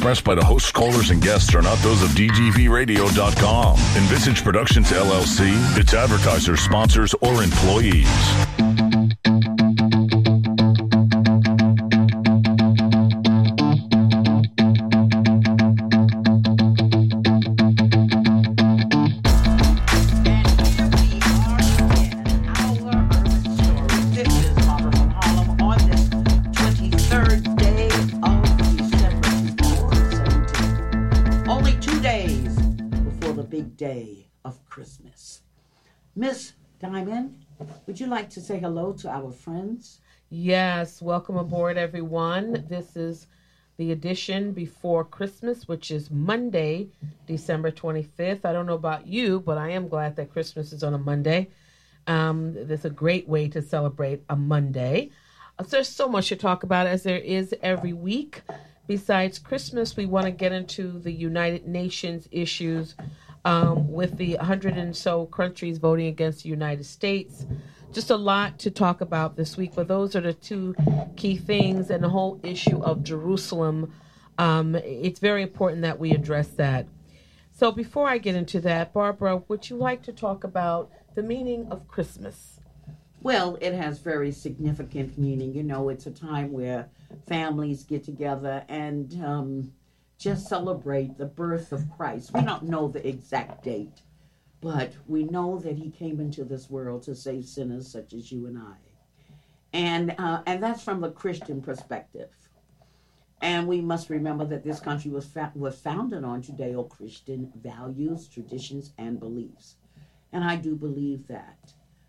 expressed by the hosts, callers, and guests are not those of DGVRadio.com, Envisage Productions LLC, its advertisers, sponsors, or employees. Day of Christmas. Miss Diamond, would you like to say hello to our friends? Yes, welcome aboard, everyone. This is the edition before Christmas, which is Monday, December 25th. I don't know about you, but I am glad that Christmas is on a Monday. That's a great way to celebrate a Monday. There's so much to talk about, as there is every week. Besides Christmas, we want to get into the United Nations issues with the 100 and so countries voting against the United States. Just a lot to talk about this week, but those are the two key things, and the whole issue of Jerusalem. It's very important that we address that. So before I get into that, Barbara, would you like to talk about the meaning of Christmas? Well, it has very significant meaning. You know, it's a time where families get together and just celebrate the birth of Christ. We don't know the exact date, but we know that he came into this world to save sinners such as you and I. And that's from the Christian perspective. And we must remember that this country was founded on Judeo-Christian values, traditions, and beliefs. And I do believe that.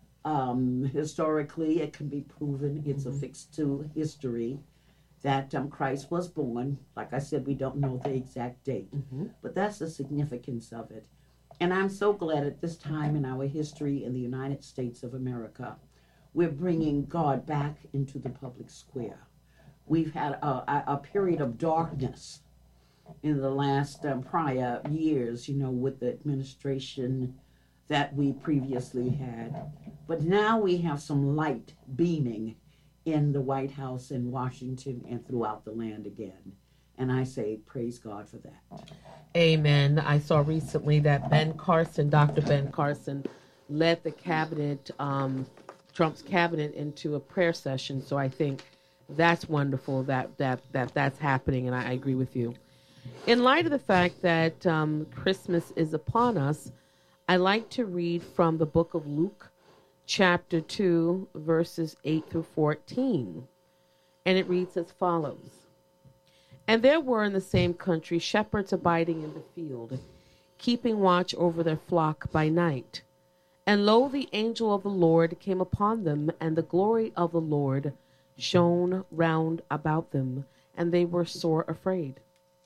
Historically, it can be proven, it's affixed to history, that Christ was born. Like I said, we don't know the exact date, but that's the significance of it. And I'm so glad at this time in our history in the United States of America, we're bringing God back into the public square. We've had a period of darkness in the last prior years, you know, with the administration that we previously had. But now we have some light beaming in the White House in Washington and throughout the land again. And I say, praise God for that. Amen. I saw recently that Dr. Ben Carson, led the cabinet, Trump's cabinet, into a prayer session. So I think that's wonderful that's happening, and I agree with you. In light of the fact that Christmas is upon us, I like to read from the book of Luke, chapter 2, verses 8 through 14. And it reads as follows. And there were in the same country shepherds abiding in the field, keeping watch over their flock by night. And lo, the angel of the Lord came upon them, and the glory of the Lord shone round about them, and they were sore afraid.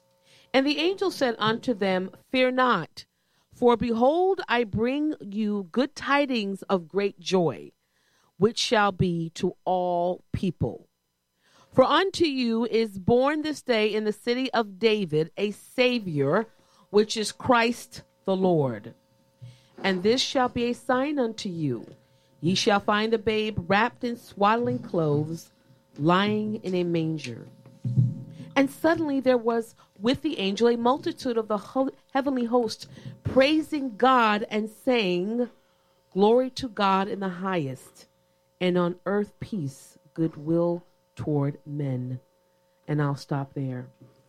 And the angel said unto them, Fear not, for behold, I bring you good tidings of great joy, which shall be to all people. For unto you is born this day in the city of David a Savior, which is Christ the Lord. And this shall be a sign unto you. Ye shall find the babe wrapped in swaddling clothes, lying in a manger. And suddenly there was with the angel a multitude of the heavenly host, praising God and saying, Glory to God in the highest, and on earth peace, goodwill toward men. And I'll stop there.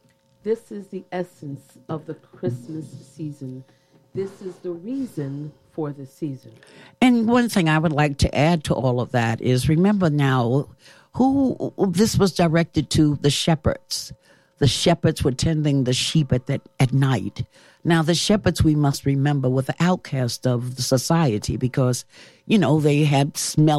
This is the essence of the Christmas season. This is the reason for the season. And one thing I would like to add to all of that is, remember now, who this was directed to: the shepherds. The shepherds were tending the sheep at night. Now, the shepherds, we must remember, were the outcast of the society because, you know, they were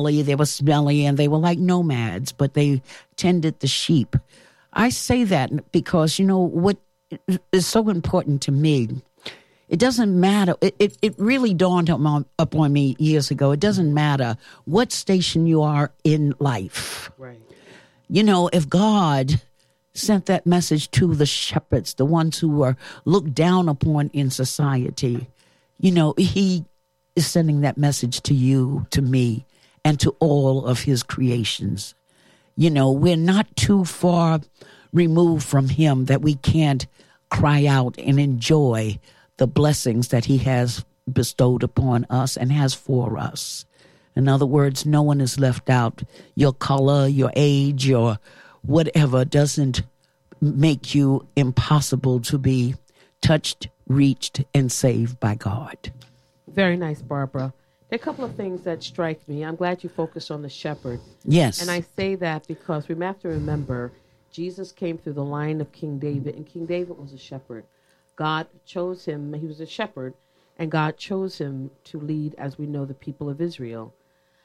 smelly, and they were like nomads, but they tended the sheep. I say that because, you know, what is so important to me, it doesn't matter. It really dawned upon me years ago. It doesn't matter what station you are in life. Right. You know, if God sent that message to the shepherds, the ones who were looked down upon in society, you know, he is sending that message to you, to me, and to all of his creations. You know, we're not too far removed from him that we can't cry out and enjoy the blessings that he has bestowed upon us and has for us. In other words, no one is left out. Your color, your age, your whatever doesn't make you impossible to be touched, reached, and saved by God. Very nice, Barbara. There are a couple of things that strike me. I'm glad you focused on the shepherd. Yes. And I say that because we have to remember Jesus came through the line of King David, and King David was a shepherd. God chose him. He was a shepherd, and God chose him to lead, as we know, the people of Israel.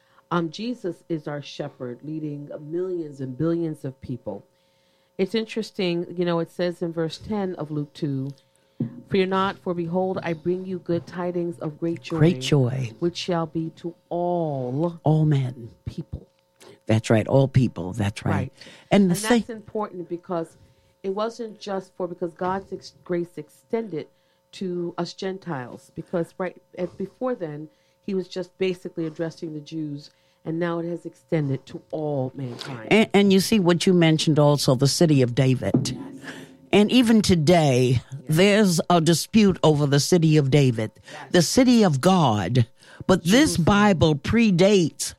Jesus is our shepherd, leading millions and billions of people. It's interesting, it says in verse 10 of Luke 2, "Fear not, for behold, I bring you good tidings of great joy. Great joy. Which shall be to all men. people." That's right, all people. That's right. Right. And that's important because it wasn't just because God's grace extended to us Gentiles. Because before then, he was just basically addressing the Jews, and now it has extended to all mankind. And you see what you mentioned also, the city of David. Yes. And even today, there's a dispute over the city of David, the city of God. But this Bible predates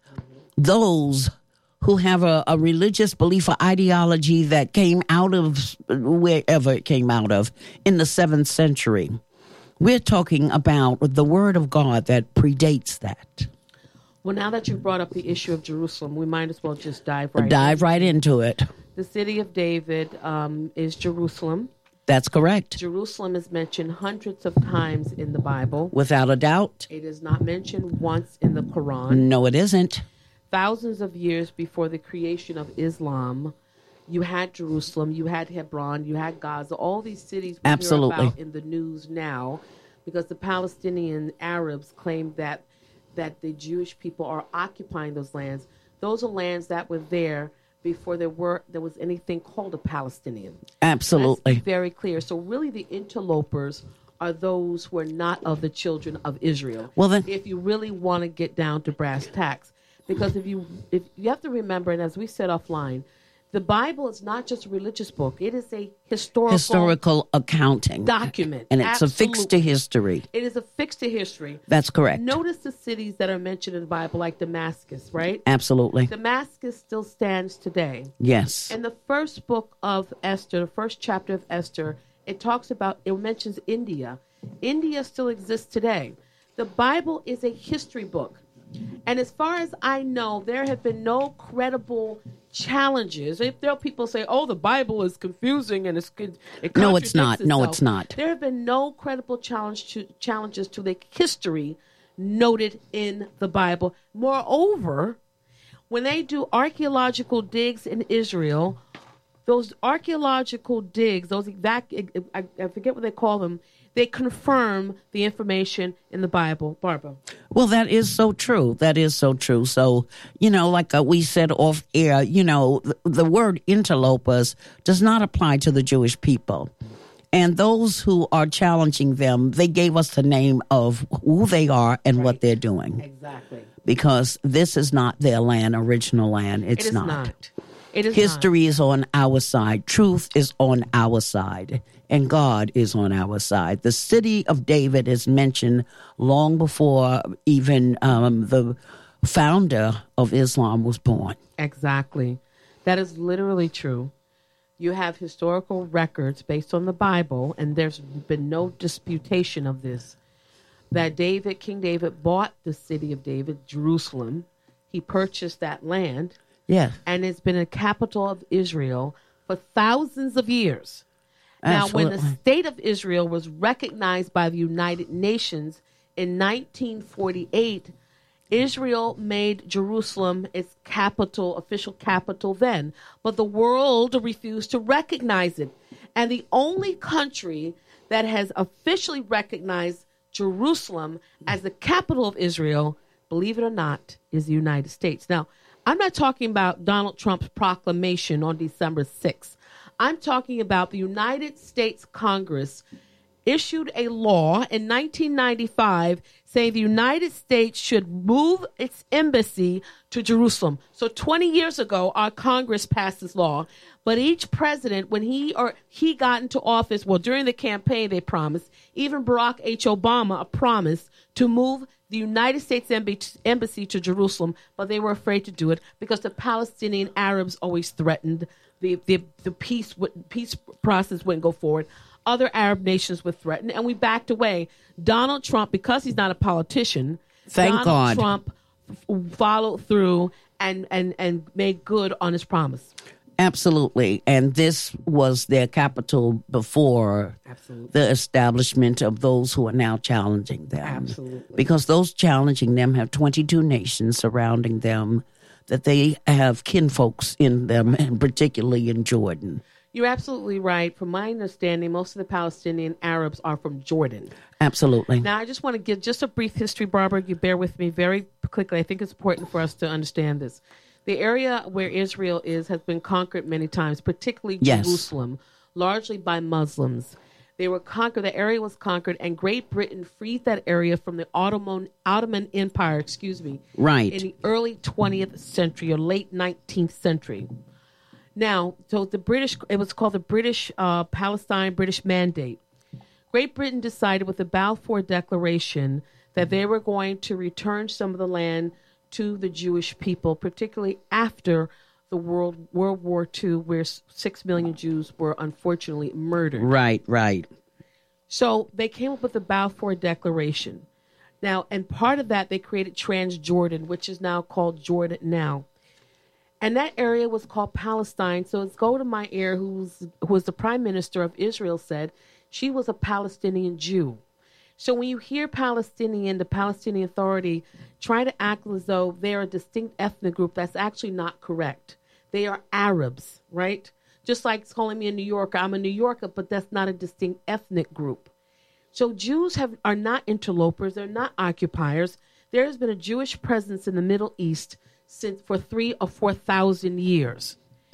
those who have a religious belief or ideology that came out of wherever it came out of in the 7th century. We're talking about the word of God that predates that. Well, now that you brought up the issue of Jerusalem, we might as well just dive right into it. The city of David is Jerusalem. That's correct. Jerusalem is mentioned hundreds of times in the Bible. Without a doubt. It is not mentioned once in the Quran. No, it isn't. Thousands of years before the creation of Islam, you had Jerusalem, you had Hebron, you had Gaza, all these cities we hear about in the news now, because the Palestinian Arabs claim that the Jewish people are occupying those lands. Those are lands that were there before there was anything called a Palestinian. Absolutely. That's very clear. So really the interlopers are those who are not of the children of Israel. Well, then, if you really want to get down to brass tacks. Because if you have to remember, and as we said offline, the Bible is not just a religious book. It is a historical accounting document. And it's affixed to history. It is affixed to history. That's correct. Notice the cities that are mentioned in the Bible, like Damascus, right? Absolutely. Damascus still stands today. Yes. In the first book of Esther, the first chapter of Esther, it mentions India. India still exists today. The Bible is a history book. And as far as I know, there have been no credible challenges. If there are people say, "Oh, the Bible is confusing and it no, it's not. Itself. No, it's not. There have been no credible challenges to the history noted in the Bible. Moreover, when they do archaeological digs in Israel, those archaeological digs, I forget what they call them, they confirm the information in the Bible. Barbara. Well, that is so true. That is so true. So, like we said off air, the word interlopers does not apply to the Jewish people. And those who are challenging them, they gave us the name of who they are and what they're doing. Exactly. Because this is not their land, original land. It is not. History is on our side. Truth is on our side. And God is on our side. The city of David is mentioned long before even the founder of Islam was born. Exactly. That is literally true. You have historical records based on the Bible, and there's been no disputation of this, that King David bought the city of David, Jerusalem. He purchased that land. Yes. And it's been a capital of Israel for thousands of years. Absolutely. Now, when the state of Israel was recognized by the United Nations in 1948, Israel made Jerusalem its official capital then. But the world refused to recognize it. And the only country that has officially recognized Jerusalem as the capital of Israel, believe it or not, is the United States. Now, I'm not talking about Donald Trump's proclamation on December 6th. I'm talking about the United States Congress issued a law in 1995 saying the United States should move its embassy to Jerusalem. So 20 years ago, our Congress passed this law. But each president, when he got into office, well, during the campaign, they promised, even Barack H. Obama, a promise to move the United States embassy to Jerusalem, but they were afraid to do it because the Palestinian Arabs always threatened the peace process wouldn't go forward. Other Arab nations were threatened, and we backed away. Donald Trump, because he's not a politician, Donald Trump followed through and made good on his promise. Absolutely. And this was their capital before the establishment of those who are now challenging them. Absolutely. Because those challenging them have 22 nations surrounding them, that they have kinfolks in them, and particularly in Jordan. You're absolutely right. From my understanding, most of the Palestinian Arabs are from Jordan. Absolutely. Now, I just want to give just a brief history, Barbara. You bear with me very quickly. I think it's important for us to understand this. The area where Israel has been conquered many times, particularly Jerusalem, largely by Muslims. They were conquered. The area was conquered, and Great Britain freed that area from the Ottoman Empire. Right. In the early 20th century or late 19th century. Now, so it was called the British Palestine British Mandate. Great Britain decided with the Balfour Declaration that they were going to return some of the land to the Jewish people, particularly after the World War II, where 6 million Jews were unfortunately murdered. Right. So they came up with the Balfour Declaration. Now, and part of that, they created Transjordan, which is now called Jordan now. And that area was called Palestine. So it's Golda Meir, who was the prime minister of Israel, said she was a Palestinian Jew. So when you hear the Palestinian Authority try to act as though they're a distinct ethnic group, that's actually not correct. They are Arabs, right? Just like calling me a New Yorker. I'm a New Yorker, but that's not a distinct ethnic group. So Jews are not interlopers. They're not occupiers. There has been a Jewish presence in the Middle East for 3,000 or 4,000 years.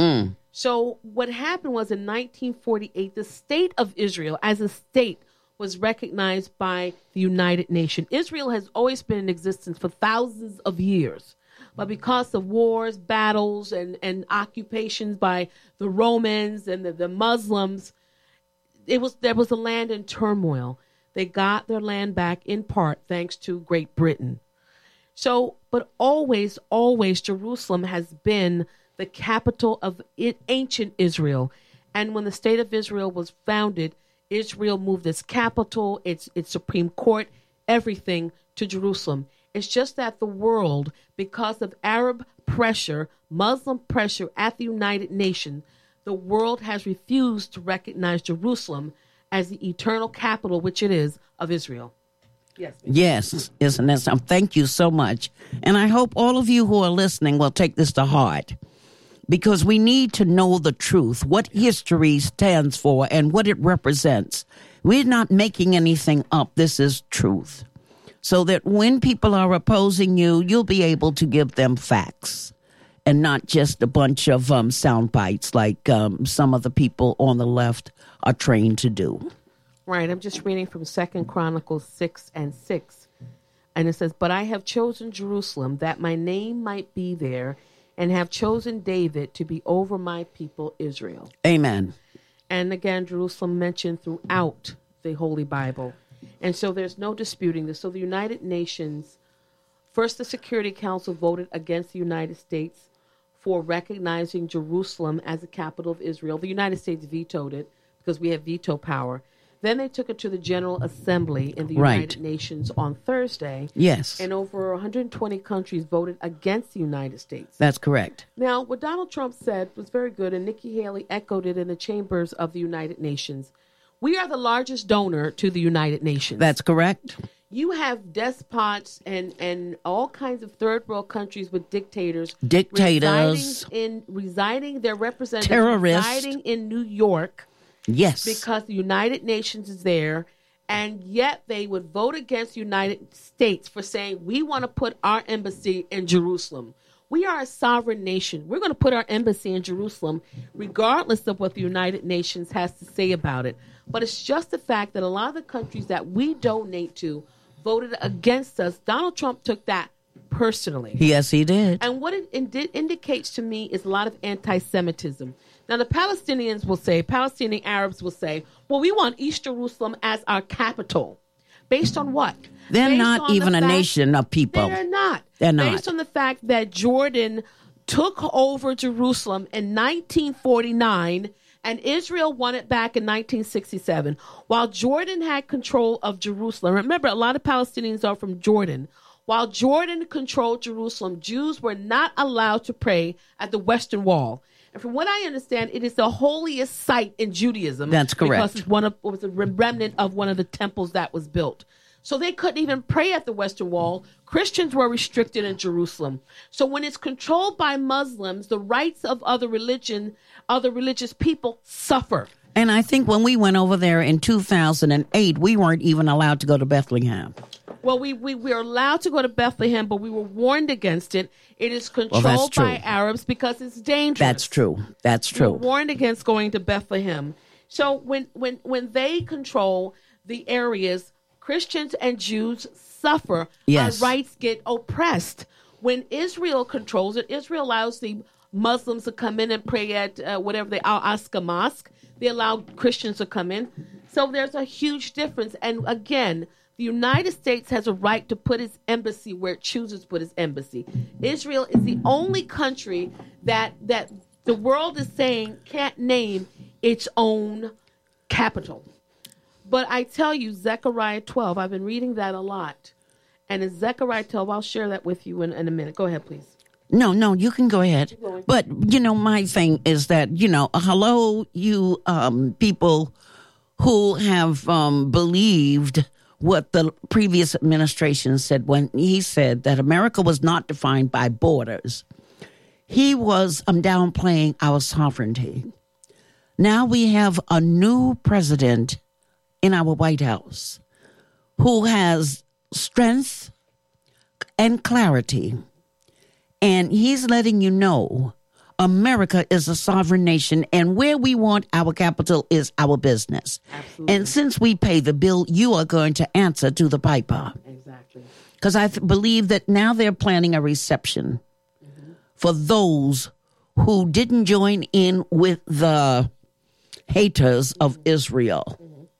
So what happened was in 1948, the state of Israel as a state was recognized by the United Nations. Israel has always been in existence for thousands of years. But because of wars, battles, and occupations by the Romans and the Muslims, there was a land in turmoil. They got their land back in part thanks to Great Britain. So, but always Jerusalem has been the capital of ancient Israel. And when the state of Israel was founded, Israel moved its capital, its Supreme Court, everything to Jerusalem. It's just that the world, because of Arab pressure, Muslim pressure at the United Nations, the world has refused to recognize Jerusalem as the eternal capital, which it is, of Israel. Yes, isn't it? Thank you so much. And I hope all of you who are listening will take this to heart, because we need to know the truth, what history stands for and what it represents. We're not making anything up. This is truth. So that when people are opposing you, you'll be able to give them facts and not just a bunch of sound bites like some of the people on the left are trained to do. Right. I'm just reading from 2 Chronicles 6:6. And it says, "But I have chosen Jerusalem, that my name might be there, and have chosen David to be over my people Israel." Amen. And again, Jerusalem mentioned throughout the Holy Bible. And so there's no disputing this. So the United Nations, first the Security Council voted against the United States for recognizing Jerusalem as the capital of Israel. The United States vetoed it because we have veto power. Then they took it to the General Assembly in the United Nations on Thursday. Yes. And over 120 countries voted against the United States. That's correct. Now, what Donald Trump said was very good, and Nikki Haley echoed it in the chambers of the United Nations. We are the largest donor to the United Nations. That's correct. You have despots and all kinds of third world countries with dictators. Residing their representatives terrorists. Residing in New York. Yes. Because the United Nations is there, and yet they would vote against the United States for saying, we want to put our embassy in Jerusalem. We are a sovereign nation. We're going to put our embassy in Jerusalem, regardless of what the United Nations has to say about it. but it's just the fact that a lot of the countries that we donate to voted against us. Donald Trump took that personally. Yes, he did. And what it indicates to me is a lot of anti-Semitism. Now, the Palestinian Arabs will say, well, we want East Jerusalem as our capital. Based on what? They're Based not on even the a fact- nation of people. They're not. They're not. Based on the fact that Jordan took over Jerusalem in 1949 and Israel won it back in 1967. While Jordan had control of Jerusalem, remember, a lot of Palestinians are from Jordan. While Jordan controlled Jerusalem, Jews were not allowed to pray at the Western Wall. And from what I understand, it is the holiest site in Judaism. That's correct. Because it was a remnant of one of the temples that was built. So they couldn't even pray at the Western Wall. Christians were restricted in Jerusalem. So when it's controlled by Muslims, the rights of other religious people suffer. And I think when we went over there in 2008, we weren't even allowed to go to Bethlehem. Well, we were allowed to go to Bethlehem, but we were warned against it. It is that's controlled true. by Arabs because it's dangerous. That's true. That's We were true. warned against going to Bethlehem. So when they control the areas, Christians and Jews suffer. Yes. Our rights get oppressed. When Israel controls it, Israel allows the Muslims to come in and pray at Al-Aqsa Mosque. They allow Christians to come in. So there's a huge difference. And again, the United States has a right to put its embassy where it chooses to put its embassy. Israel is the only country that the world is saying can't name its own capital. But I tell you, Zechariah 12, I've been reading that a lot. And in Zechariah 12, I'll share that with you in a minute. Go ahead, please. No, you can go ahead. But, my thing is that, hello, you people who have believed what the previous administration said when he said that America was not defined by borders. He was downplaying our sovereignty. Now we have a new president in our White House who has strength and clarity. And he's letting you know America is a sovereign nation, and where we want our capital is our business. Absolutely. And since we pay the bill, you are going to answer to the piper. Exactly. Because I believe that now they're planning a reception for those who didn't join in with the haters of Israel.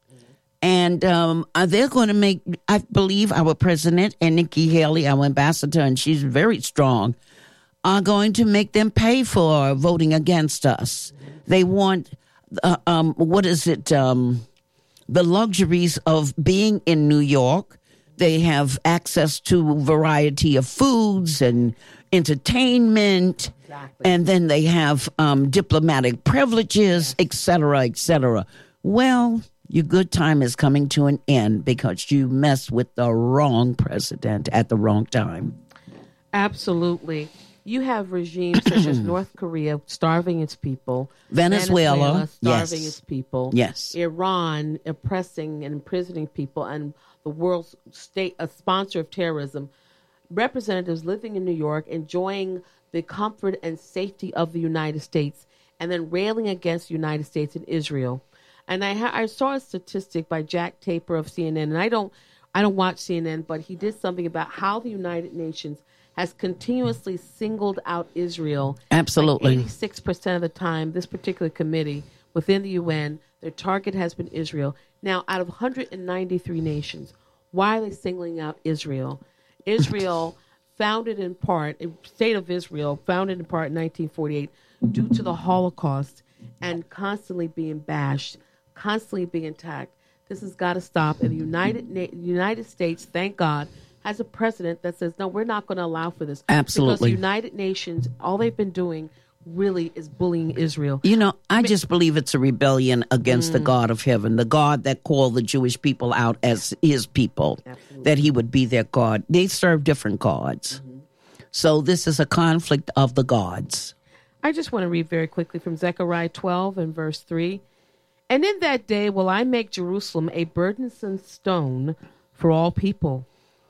And they're going to make, I believe, our president and Nikki Haley, our ambassador, and she's very strong, are going to make them pay for voting against us. They want, the luxuries of being in New York. They have access to a variety of foods and entertainment. Exactly. And then they have diplomatic privileges, et cetera, et cetera. Well, your good time is coming to an end because you messed with the wrong president at the wrong time. Absolutely. You have regimes such as North Korea starving its people, Venezuela, starving yes. its people, Yes. Iran oppressing and imprisoning people, and the world's state a sponsor of terrorism. Representatives living in New York enjoying the comfort and safety of the United States, and then railing against the United States and Israel. And I saw a statistic by Jack Taper of CNN, and I don't watch CNN, but he did something about how the United Nations has continuously singled out Israel. Absolutely. Like 86% of the time, this particular committee within the UN, their target has been Israel. Now, out of 193 nations, why are they singling out Israel? Israel, founded in part, State of Israel, founded in part in 1948 due to the Holocaust and constantly being bashed, constantly being attacked. This has got to stop. And the United States, thank God, has a president that says, no, we're not going to allow for this. Absolutely. Because the United Nations, all they've been doing really is bullying Israel. I just believe it's a rebellion against the God of heaven, the God that called the Jewish people out as his people, that he would be their God. They serve different gods. So this is a conflict of the gods. I just want to read very quickly from Zechariah 12 and verse 3. And in that day will I make Jerusalem a burdensome stone for all people.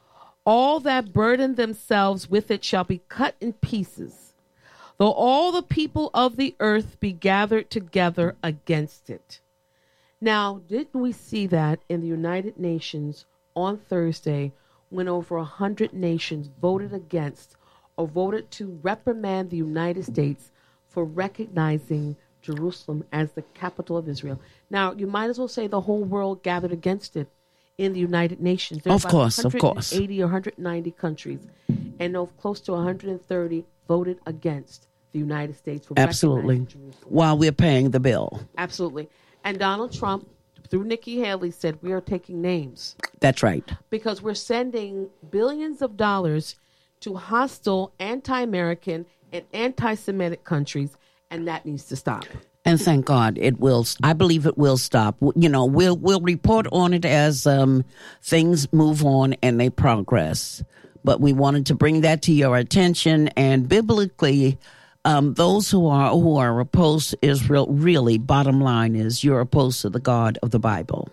All that burden themselves with it shall be cut in pieces, though all the people of the earth be gathered together against it. Now, didn't we see that in the United Nations on Thursday when over 100 nations voted against or voted to reprimand the United States for recognizing Jerusalem as the capital of Israel? Now, you might as well say the whole world gathered against it in the United Nations. There Of course. 180 or 190 countries, and close to 130 voted against the United States for Absolutely. recognizing Jerusalem. While we're paying the bill. Absolutely. And Donald Trump, through Nikki Haley, said we are taking names That's right. because we're sending billions of dollars to hostile, anti-American, and anti-Semitic countries, and that needs to stop. And thank God it will. I believe it will stop. You know, we'll report on it as things move on and they progress. But we wanted to bring that to your attention. And biblically, those who are opposed to Israel, really, bottom line is you're opposed to the God of the Bible.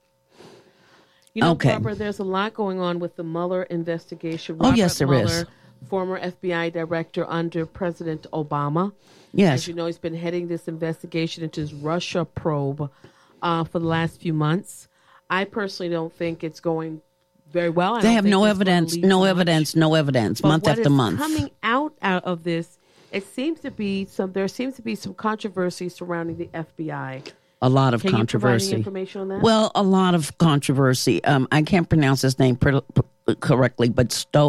You know, Okay. Barbara, there's a lot going on with the Mueller investigation. Oh, yes, there Mueller, is. Former FBI director under President Obama. Yes. As you know, he's been heading this investigation into his Russia probe for the last few months. I personally don't think it's going very well. They have no evidence, no evidence, But month what after is month. coming out of this, there seems to be some controversy surrounding the FBI. A lot of Can you provide any controversy. information on that? Well, a lot of controversy. I can't pronounce his name correctly, but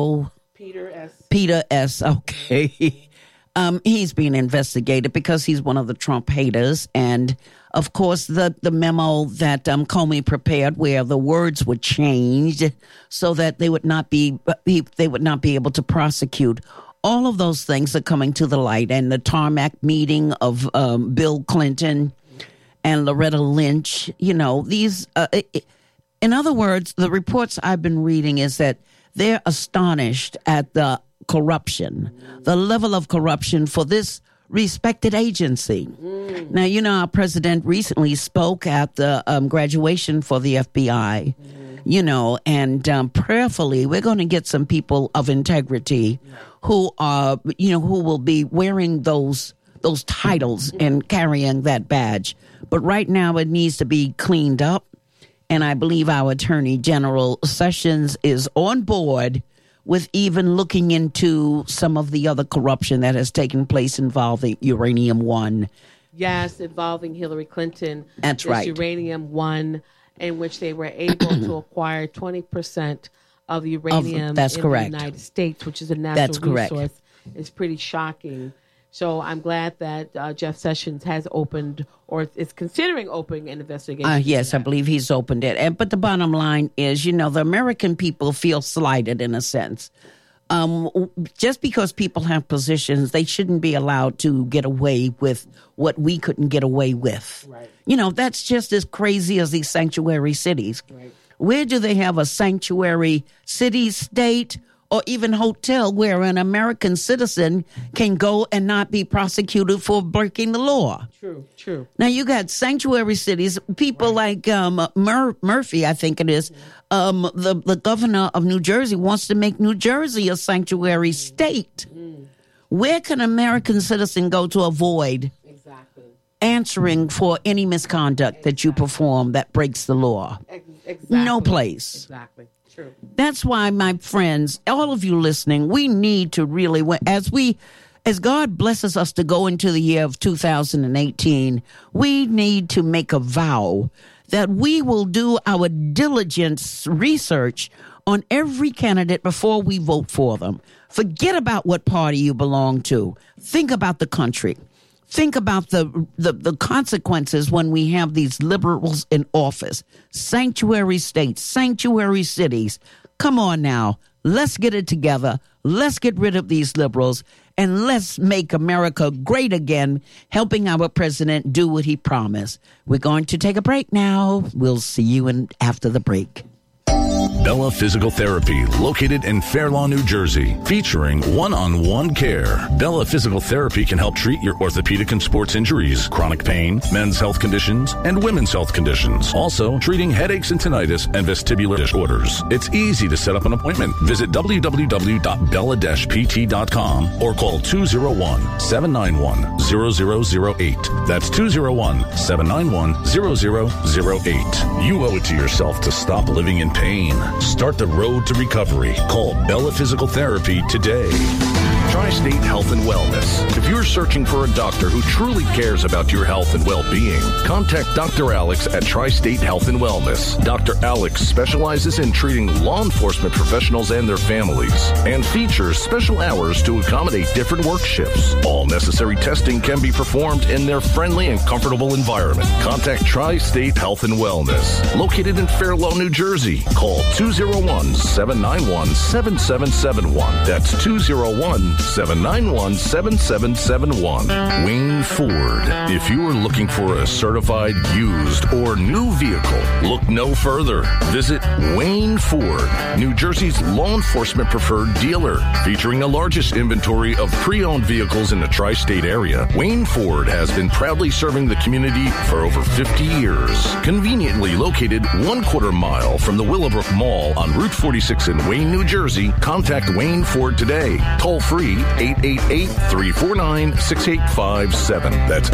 Peter S. Okay. He's being investigated because he's one of the Trump haters. And, of course, the memo that Comey prepared where the words were changed so that they would not be able to prosecute. All of those things are coming to the light. And the tarmac meeting of Bill Clinton and Loretta Lynch, you know, these, in other words, the reports I've been reading is that they're astonished at the corruption, the level of corruption for this respected agency. Now, you know, our president recently spoke at the graduation for the FBI, you know, and prayerfully, we're going to get some people of integrity who are, you know, who will be wearing those titles and carrying that badge. But right now it needs to be cleaned up. And I believe our Attorney General Sessions is on board with even looking into some of the other corruption that has taken place involving Uranium One. Yes, involving Hillary Clinton. That's right. Uranium One, in which they were able to acquire 20% of the uranium that's in correct. the United States, which is a natural That's correct. resource. It's pretty shocking. So I'm glad that Jeff Sessions has opened or is considering opening an investigation. Yes, I believe he's opened it. But the bottom line is, you know, the American people feel slighted in a sense. Just because people have positions, they shouldn't be allowed to get away with what we couldn't get away with. Right. You know, that's just as crazy as these sanctuary cities. Right. Where do they have a sanctuary city, state, or even hotel where an American citizen can go and not be prosecuted for breaking the law? True. Now, you got sanctuary cities, people like Murphy, I think it is. The governor of New Jersey wants to make New Jersey a sanctuary state. Where can an American citizen go to avoid answering for any misconduct that you perform that breaks the law? Exactly. No place. Exactly. True. That's why, my friends, all of you listening, we need to really, as God blesses us to go into the year of 2018, we need to make a vow that we will do our diligent research on every candidate before we vote for them. Forget about what party you belong to. Think about the country. Think about the consequences when we have these liberals in office. Sanctuary states, sanctuary cities. Come on now. Let's get it together. Let's get rid of these liberals. And let's make America great again, helping our president do what he promised. We're going to take a break now. We'll see you after the break. Bella Physical Therapy, located in Fair Lawn, New Jersey, featuring one-on-one care. Bella Physical Therapy can help treat your orthopedic and sports injuries, chronic pain, men's health conditions, and women's health conditions. Also, treating headaches and tinnitus and vestibular disorders. It's easy to set up an appointment. Visit www.bella-pt.com or call 201-791-0008. That's 201-791-0008. You owe it to yourself to stop living in pain. Start the road to recovery. Call Bella Physical Therapy today. Tri-State Health and Wellness. If you're searching for a doctor who truly cares about your health and well-being, contact Dr. Alex at Tri-State Health and Wellness. Dr. Alex specializes in treating law enforcement professionals and their families and features special hours to accommodate different work shifts. All necessary testing can be performed in their friendly and comfortable environment. Contact Tri-State Health and Wellness, located in Fair Lawn, New Jersey. Call 201-791-7771. That's 201-791-7771. Wayne Ford. If you are looking for a certified used or new vehicle, look no further. Visit Wayne Ford, New Jersey's law enforcement preferred dealer. Featuring the largest inventory of pre-owned vehicles in the tri-state area, Wayne Ford has been proudly serving the community for over 50 years. Conveniently located 1/4 mile from the Willowbrook Mall on Route 46 in Wayne, New Jersey, contact Wayne Ford today. Toll free 888-349-6857. That's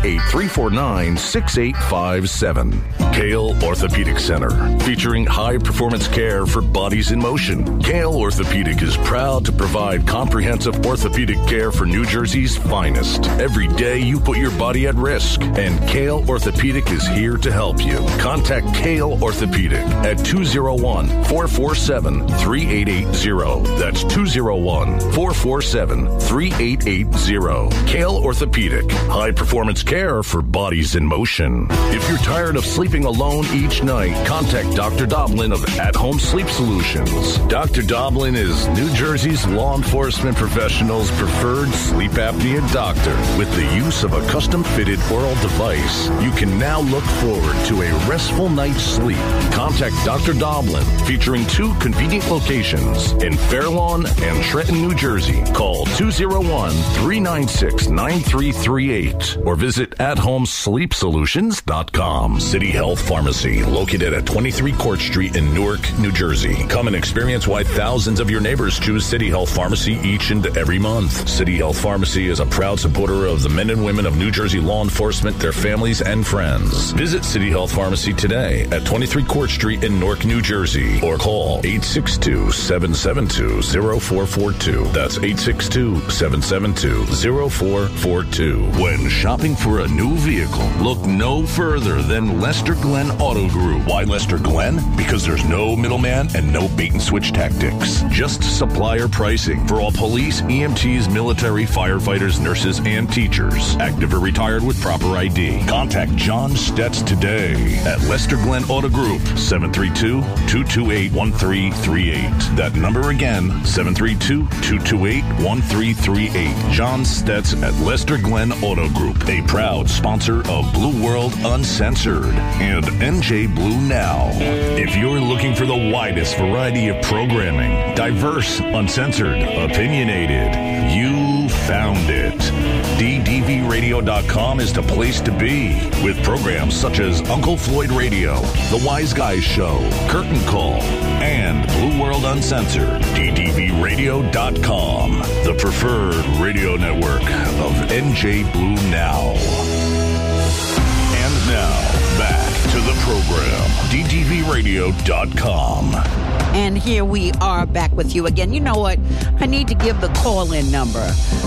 888-349-6857. Kale Orthopedic Center, featuring high-performance care for bodies in motion. Kale Orthopedic is proud to provide comprehensive orthopedic care for New Jersey's finest. Every day you put your body at risk, and Kale Orthopedic is here to help you. Contact Kale Orthopedic at 201-447-3880. That's 201-447-3880. Kale Orthopedic, high-performance care for bodies in motion. If you're tired of sleeping alone each night, contact Dr. Doblin of At Home Sleep Solutions. Dr. Doblin is New Jersey's law enforcement professionals' preferred sleep apnea doctor. With the use of a custom-fitted oral device, you can now look forward to a restful night's sleep. Contact Dr. Doblin, featuring 2 convenient locations in Fair Lawn and Trenton, New Jersey. Call 201-396-9338 or visit athomesleepsolutions.com. City Health Pharmacy, located at 23 Court Street in Newark, New Jersey. Come and experience why thousands of your neighbors choose City Health Pharmacy each and every month. City Health Pharmacy is a proud supporter of the men and women of New Jersey law enforcement, their families, and friends. Visit City Health Pharmacy today at 23 Court Street in Newark, New Jersey, or call 862-772-0442. That's 862-772-0442. When shopping for a new vehicle, look no further than Lester Glenn Auto Group. Why Lester Glenn? Because there's no middleman and no bait and switch tactics. Just supplier pricing for all police, EMTs, military, firefighters, nurses, and teachers. Active or retired with proper ID. Contact John Stetz today at Lester Glenn Auto Group, 732-228-1338. That number again, 732-228-1338. John Stetz at Lester Glenn Auto Group, a proud sponsor of Blue World Uncensored and NJ Blue Now. If you're looking for the widest variety of programming, diverse, uncensored, opinionated, you found it. DDVRadio.com is the place to be, with programs such as Uncle Floyd Radio, The Wise Guys Show, Curtain Call, and Blue World Uncensored. DDVRadio.com, the preferred radio network of NJ Blue Now. And now, back to the program, DDVRadio.com. And here we are back with you again. You know what? I need to give the call-in number,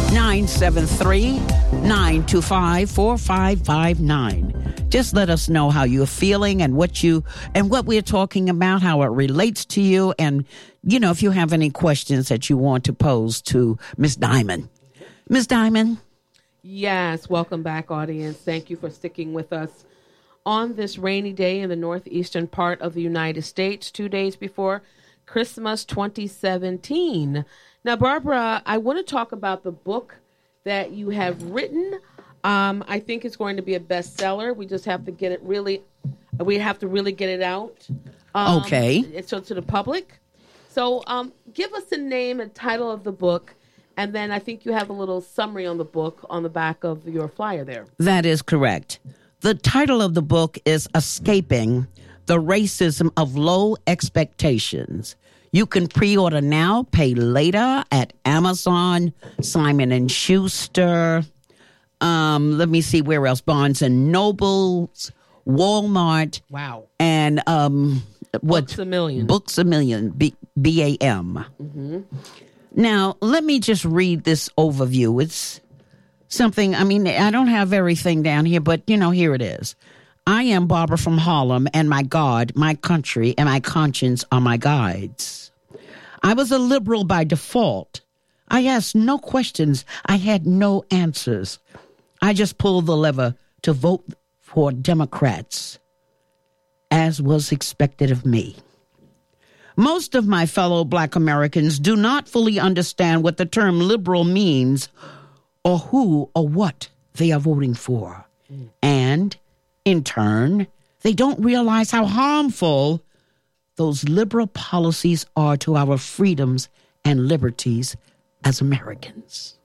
973-925-4559. Just let us know how you're feeling and what we're talking about, how it relates to you, and, you know, if you have any questions that you want to pose to Miss Diamond. Miss Diamond? Yes, welcome back, audience. Thank you for sticking with us on this rainy day in the northeastern part of the United States, 2 days before Christmas 2017. Now, Barbara, I want to talk about the book that you have written. I think it's going to be a bestseller. We just have to get it really get it out Okay. So to the public. So give us the name and title of the book, and then I think you have a little summary on the book on the back of your flyer there. That is correct. The title of the book is Escaping the Racism of Low Expectations. You can pre-order now, pay later at Amazon, Simon & Schuster, let me see where else, Barnes & Nobles, Walmart. Wow. And Books A Million. Books A Million, BAM. Mm-hmm. Now, let me just read this overview. It's something, I mean, I don't have everything down here, but, here it is. I am Barbara from Harlem, and my God, my country, and my conscience are my guides. I was a liberal by default. I asked no questions. I had no answers. I just pulled the lever to vote for Democrats, as was expected of me. Most of my fellow Black Americans do not fully understand what the term liberal means or who or what they are voting for. And, in turn, they don't realize how harmful those liberal policies are to our freedoms and liberties as Americans.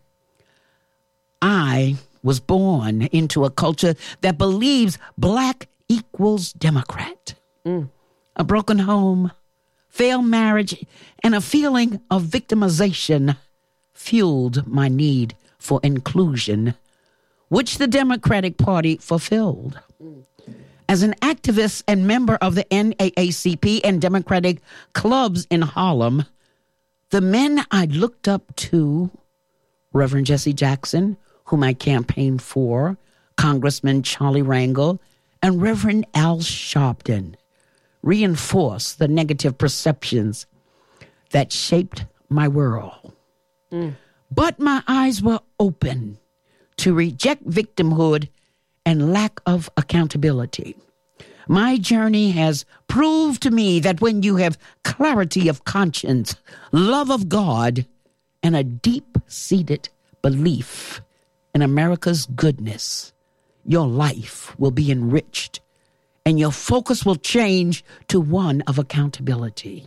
I was born into a culture that believes Black equals Democrat. A broken home, failed marriage, and a feeling of victimization fueled my need for inclusion, which the Democratic Party fulfilled. As an activist and member of the NAACP and Democratic clubs in Harlem, the men I looked up to, Reverend Jesse Jackson, whom I campaigned for, Congressman Charlie Rangel, and Reverend Al Sharpton, reinforced the negative perceptions that shaped my world. But my eyes were open to reject victimhood and lack of accountability. My journey has proved to me that when you have clarity of conscience, love of God, and a deep-seated belief in America's goodness, your life will be enriched and your focus will change to one of accountability.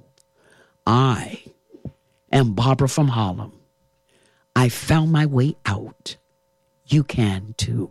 I am Barbara from Harlem. I found my way out. You can too.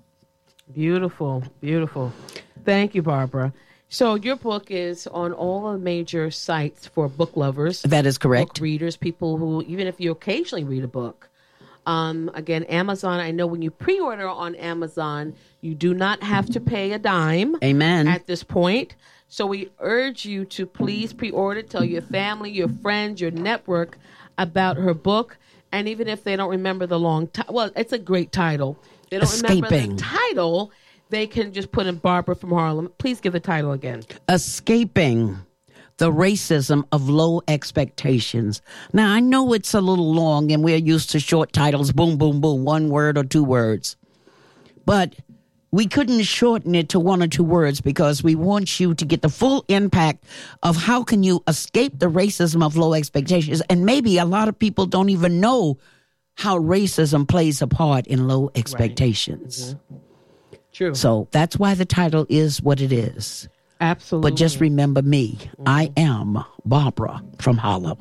Beautiful, beautiful. Thank you, Barbara. So your book is on all the major sites for book lovers. That is correct. Book readers, people who, even if you occasionally read a book. Again, Amazon, I know when you pre-order on Amazon, you do not have to pay a dime. Amen. At this point. So we urge you to please pre-order, tell your family, your friends, your network about her book. And even if they don't remember the long title, well, it's a great title. They don't remember the title, they can just put in Barbara from Harlem. Please give the title again. Escaping the Racism of Low Expectations. Now, I know it's a little long and we're used to short titles, boom, boom, boom, one word or two words. But we couldn't shorten it to one or two words because we want you to get the full impact of how can you escape the racism of low expectations. And maybe a lot of people don't even know how racism plays a part in low expectations. Right. Mm-hmm. True. So that's why the title is what it is. Absolutely. But just remember me. I am Barbara from Harlem.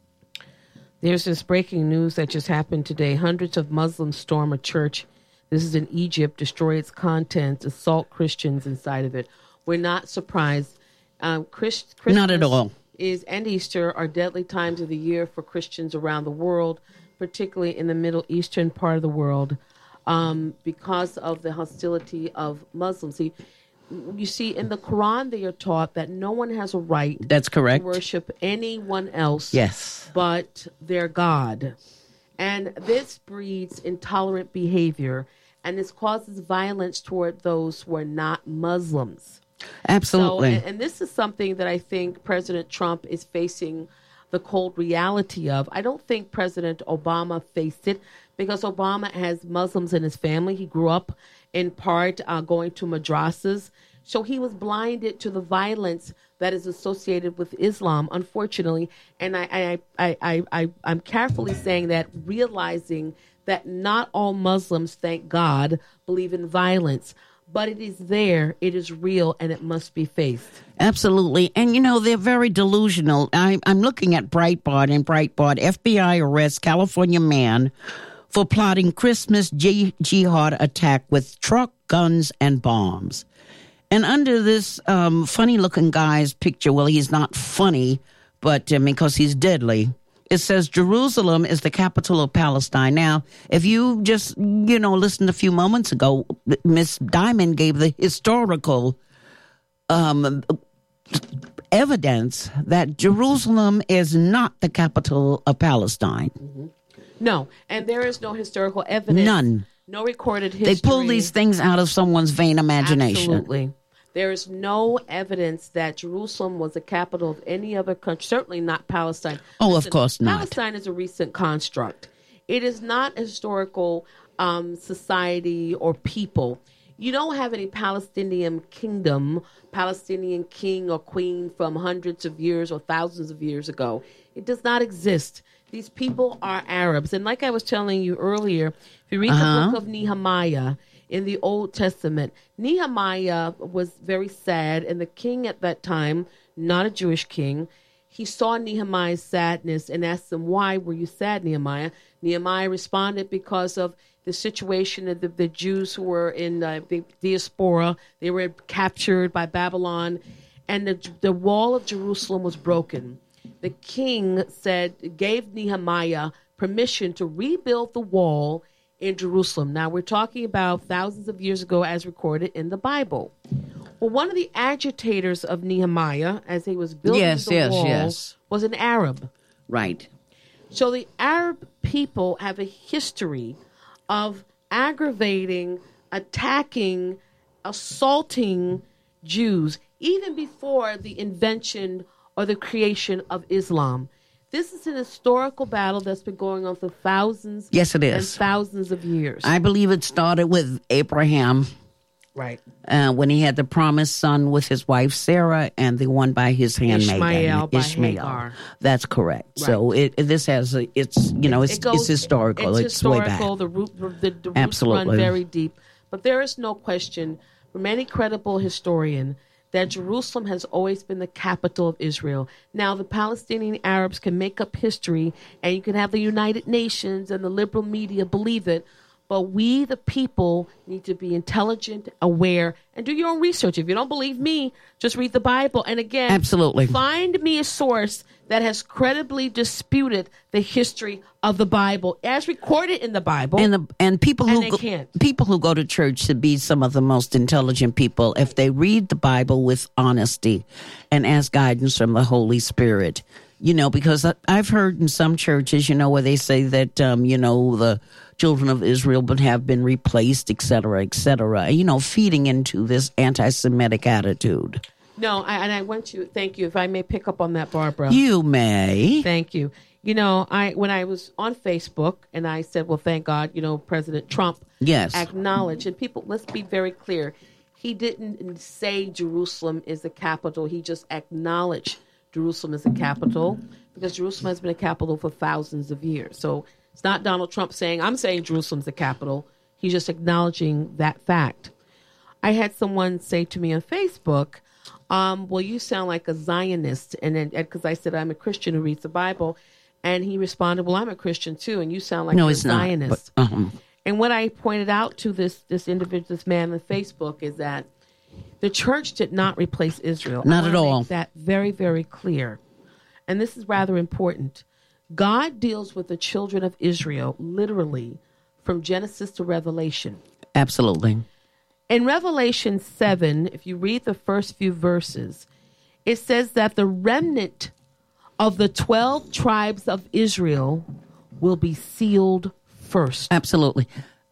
There's this breaking news that just happened today. Hundreds of Muslims storm a church. This is in Egypt, destroy its contents, assault Christians inside of it. We're not surprised. Christmas Not at all. And Easter are deadly times of the year for Christians around the world, particularly in the Middle Eastern part of the world, because of the hostility of Muslims. You see, in the Quran, they are taught that no one has a right That's correct. to worship anyone else Yes. but their God. And this breeds intolerant behavior, and this causes violence toward those who are not Muslims. Absolutely. So, and this is something that I think President Trump is facing the cold reality of. I don't think President Obama faced it because Obama has Muslims in his family. He grew up in part going to madrasas. So he was blinded to the violence that is associated with Islam, unfortunately. And I'm carefully saying that, realizing that not all Muslims, thank God, believe in violence. but it is there, it is real, and it must be faced. Absolutely. And, they're very delusional. I'm looking at Breitbart, and Breitbart, FBI arrests California man for plotting Christmas jihad attack with truck, guns, and bombs. And under this funny-looking guy's picture, well, he's not funny, but because he's deadly, it says Jerusalem is the capital of Palestine. Now, if you just, listened a few moments ago, Miss Diamond gave the historical evidence that Jerusalem is not the capital of Palestine. Mm-hmm. No, and there is no historical evidence. None. No recorded history. They pull these things out of someone's vain imagination. Absolutely. There is no evidence that Jerusalem was the capital of any other country, certainly not Palestine. Oh, Listen, of course not. Palestine is a recent construct. It is not a historical society or people. You don't have any Palestinian kingdom, Palestinian king or queen from hundreds of years or thousands of years ago. It does not exist. These people are Arabs. And like I was telling you earlier, if you read the book of Nehemiah in the Old Testament, Nehemiah was very sad. And the king at that time, not a Jewish king, he saw Nehemiah's sadness and asked him, "Why were you sad, Nehemiah?" Nehemiah responded, "Because of the situation of the Jews who were in the diaspora. They were captured by Babylon, and the wall of Jerusalem was broken." The king gave Nehemiah permission to rebuild the wall in Jerusalem. Now, we're talking about thousands of years ago as recorded in the Bible. Well, one of the agitators of Nehemiah, as he was building the wall, was an Arab. Right. So the Arab people have a history of aggravating, attacking, assaulting Jews, even before the invention or the creation of Islam. This is an historical battle that's been going on for thousands and thousands of years. I believe it started with Abraham. Right. When he had the promised son with his wife Sarah and the one by his handmaid Ishmael. Hagar. That's correct. Right. So it's historical. It's way back. The roots Absolutely. run very deep. But there is no question from any credible historian that Jerusalem has always been the capital of Israel. Now, the Palestinian Arabs can make up history, and you can have the United Nations and the liberal media believe it, but we, the people, need to be intelligent, aware, and do your own research. If you don't believe me, just read the Bible. And again, absolutely, find me a source that has credibly disputed the history of the Bible as recorded in the Bible. And people who go to church should be some of the most intelligent people if they read the Bible with honesty and ask guidance from the Holy Spirit. Because I've heard in some churches, where they say that, the children of Israel have been replaced, et cetera, feeding into this anti-Semitic attitude. No, I want you, thank you, if I may pick up on that, Barbara. You may. Thank you. When I was on Facebook and I said, well, thank God, President Trump acknowledged, and people, let's be very clear, he didn't say Jerusalem is the capital, he just acknowledged Jerusalem is the capital, because Jerusalem has been a capital for thousands of years. So it's not Donald Trump saying, I'm saying Jerusalem's the capital. He's just acknowledging that fact. I had someone say to me on Facebook, well, you sound like a Zionist. And then, because I said I'm a Christian who reads the Bible. And he responded, well, I'm a Christian too. And you sound like a Zionist. Not, but, And what I pointed out to this individual, this man on Facebook, is that the church did not replace Israel. Not at all. Make that very, very clear. And this is rather important. God deals with the children of Israel literally from Genesis to Revelation. Absolutely. In Revelation 7, if you read the first few verses, it says that the remnant of the 12 tribes of Israel will be sealed first. Absolutely.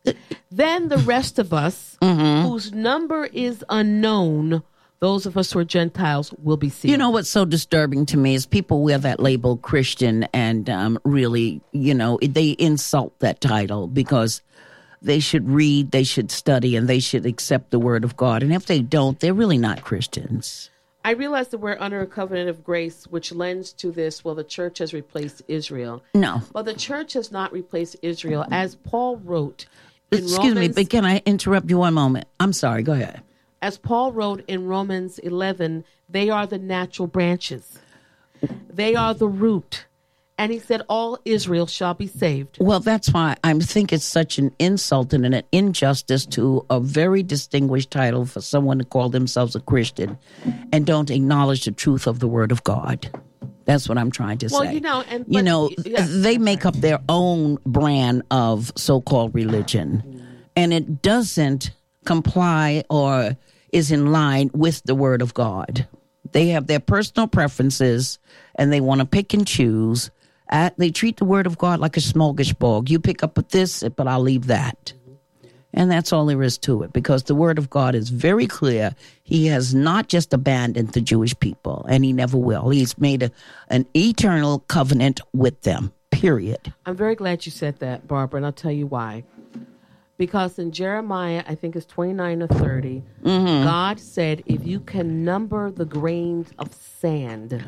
Then the rest of us, whose number is unknown, those of us who are Gentiles, will be sealed. What's so disturbing to me is people wear that label Christian and really, they insult that title because they should read, they should study, and they should accept the word of God. And if they don't, they're really not Christians. I realize that we're under a covenant of grace, which lends to this, well, the church has replaced Israel. No. Well, the church has not replaced Israel. As Paul wrote Excuse me, but can I interrupt you one moment? I'm sorry. Go ahead. As Paul wrote in Romans 11, they are the natural branches. They are the root. And he said, all Israel shall be saved. Well, that's why I think it's such an insult and an injustice to a very distinguished title for someone to call themselves a Christian and don't acknowledge the truth of the Word of God. That's what I'm trying to say. They make up their own brand of so-called religion, and it doesn't comply or is in line with the Word of God. They have their personal preferences, and they want to pick and choose. They treat the Word of God like a smorgasbord. You pick up this, but I'll leave that. And that's all there is to it, because the Word of God is very clear. He has not just abandoned the Jewish people, and he never will. He's made an eternal covenant with them, period. I'm very glad you said that, Barbara, and I'll tell you why. Because in Jeremiah, I think it's 29 or 30, God said, if you can number the grains of sand,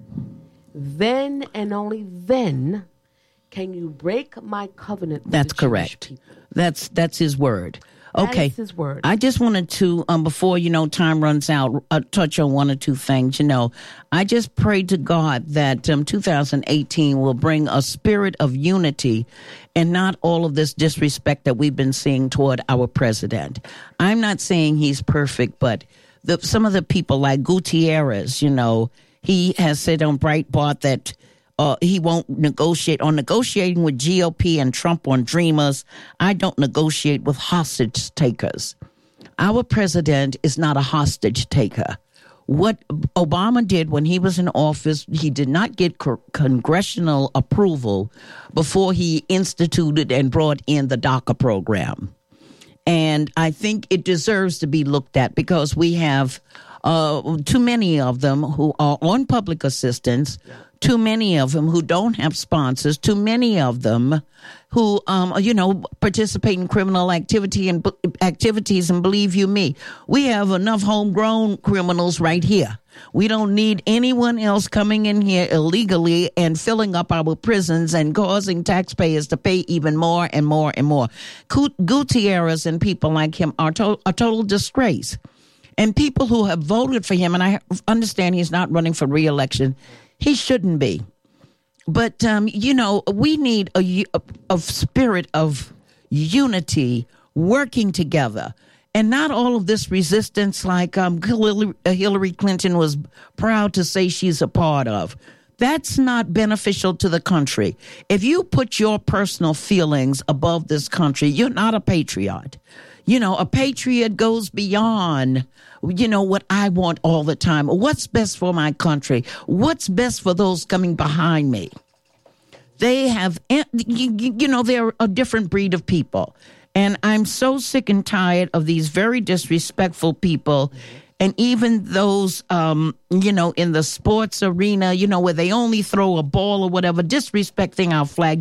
then and only then can you break my covenant with That's the Jewish correct. people. That's his word. Okay. That is his word. I just wanted to, before, time runs out, touch on one or two things. I just pray to God that 2018 will bring a spirit of unity and not all of this disrespect that we've been seeing toward our president. I'm not saying he's perfect, but some of the people like Gutierrez, he has said on Breitbart that he won't negotiate. On negotiating with GOP and Trump on Dreamers, I don't negotiate with hostage takers. Our president is not a hostage taker. What Obama did when he was in office, he did not get congressional approval before he instituted and brought in the DACA program. And I think it deserves to be looked at, because we have too many of them who are on public assistance, too many of them who don't have sponsors, too many of them who, participate in criminal activities. And believe you me, we have enough homegrown criminals right here. We don't need anyone else coming in here illegally and filling up our prisons and causing taxpayers to pay even more and more and more. Gutierrez and people like him are a total disgrace. And people who have voted for him, and I understand he's not running for re-election, he shouldn't be. But, we need a spirit of unity, working together, and not all of this resistance like Hillary Clinton was proud to say she's a part of. That's not beneficial to the country. If you put your personal feelings above this country, you're not a patriot. A patriot goes beyond, what I want all the time. What's best for my country? What's best for those coming behind me? They have, they're a different breed of people. And I'm so sick and tired of these very disrespectful people. And even those, in the sports arena, where they only throw a ball or whatever, disrespecting our flag,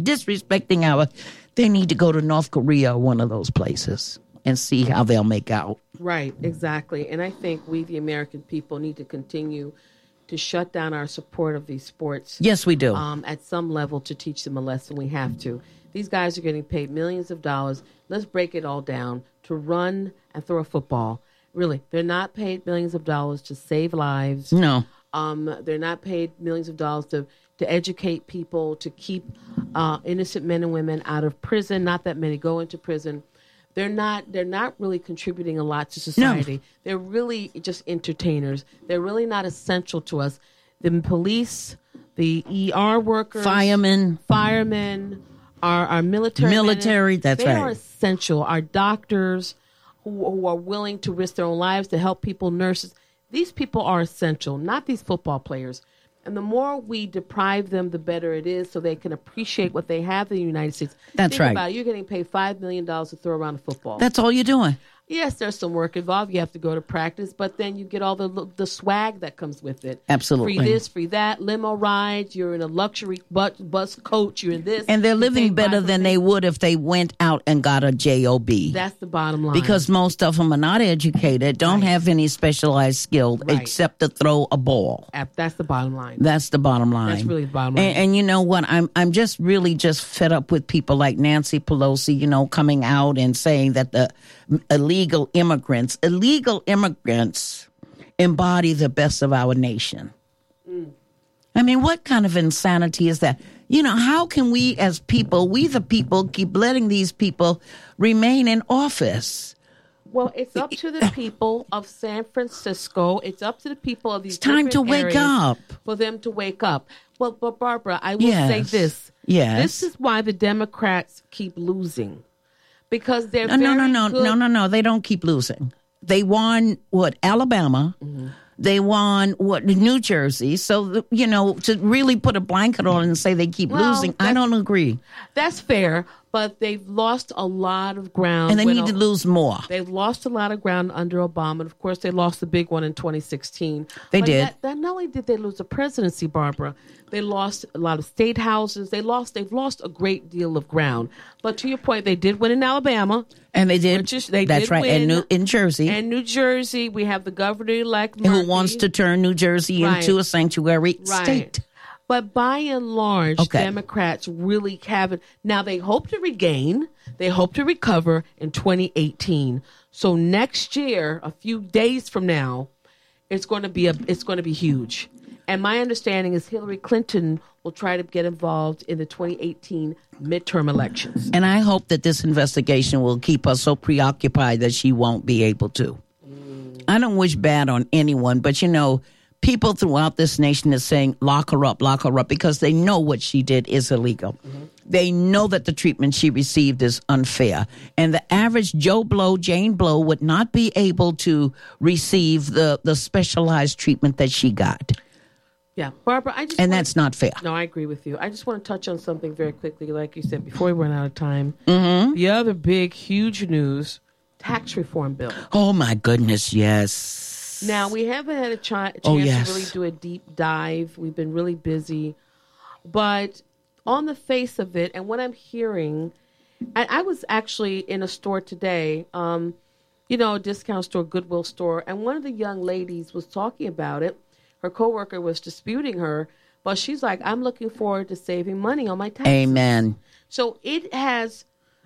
they need to go to North Korea or one of those places and see how they'll make out. Right, exactly. And I think we, the American people, need to continue to shut down our support of these sports. Yes, we do. At some level, to teach them a lesson. We have to. These guys are getting paid millions of dollars. Let's break it all down to run and throw a football. Really, they're not paid millions of dollars to save lives. No. They're not paid millions of dollars to educate people, to keep innocent men and women out of prison. Not that many go into prison. They're not really contributing a lot to society. No. They're really just entertainers. They're really not essential to us. The police, the ER workers, firemen, our military. That's right. They are essential. Our doctors who are willing to risk their own lives to help people, nurses. These people are essential, not these football players. And the more we deprive them, the better it is, so they can appreciate what they have in the United States. That's right. Think about it. You're getting paid $5 million to throw around a football. That's all you're doing. Yes, there's some work involved. You have to go to practice, but then you get all the swag that comes with it. Absolutely. Free this, free that, limo rides. You're in a luxury bus coach. You're in this. And they're You living pay better than they would if they went out and got a job. That's the bottom line. Because most of them are not educated, don't have any specialized skill Right. except to throw a ball. That's the bottom line. That's the bottom line. That's really the bottom line. And you know what? I'm just really fed up with people like Nancy Pelosi, coming out and saying that the illegal immigrants embody the best of our nation. I mean, what kind of insanity is that? How can we as people, the people, keep letting these people remain in office? Well, it's up to the people of San Francisco. It's up to the people of these It's time to different wake areas up. for them to wake up. Well, but Barbara, I will Yes. say this. Yes. This is why the Democrats keep losing. Because they're No, good. they don't keep losing. They won, Alabama. They won, New Jersey. So, to really put a blanket on and say they keep Well, losing, I don't agree. That's fair, but they've lost a lot of ground. And they need to lose more. They've lost a lot of ground under Obama. Of course, they lost the big one in 2016. They But did. That not only did they lose the presidency, Barbara, they lost a lot of state houses. They've lost a great deal of ground. But to your point, they did win in Alabama. And they did. They That's did right. win. And in Jersey. And New Jersey, we have the governor-elect who Murphy. wants to turn New Jersey Right. into a sanctuary Right. state. But by and large, Okay. Democrats really haven't. Now they hope to regain, they hope to recover in 2018. So next year, a few days from now, it's going to be huge. And my understanding is Hillary Clinton will try to get involved in the 2018 midterm elections. And I hope that this investigation will keep us so preoccupied that she won't be able to. I don't wish bad on anyone, but people throughout this nation are saying, lock her up, because they know what she did is illegal. They know that the treatment she received is unfair. And the average Joe Blow, Jane Blow would not be able to receive the specialized treatment that she got. Yeah, Barbara, That's not fair. No, I agree with you. I just want to touch on something very quickly, like you said, before we run out of time. The other big, huge news, tax reform bill. Oh, my goodness, yes. Now, we haven't had a chance yes. to really do a deep dive. We've been really busy. But on the face of it, and what I'm hearing, I was actually in a store today, a discount store, Goodwill store, and one of the young ladies was talking about it. Her coworker was disputing her, but she's like, I'm looking forward to saving money on my taxes. Amen. So it has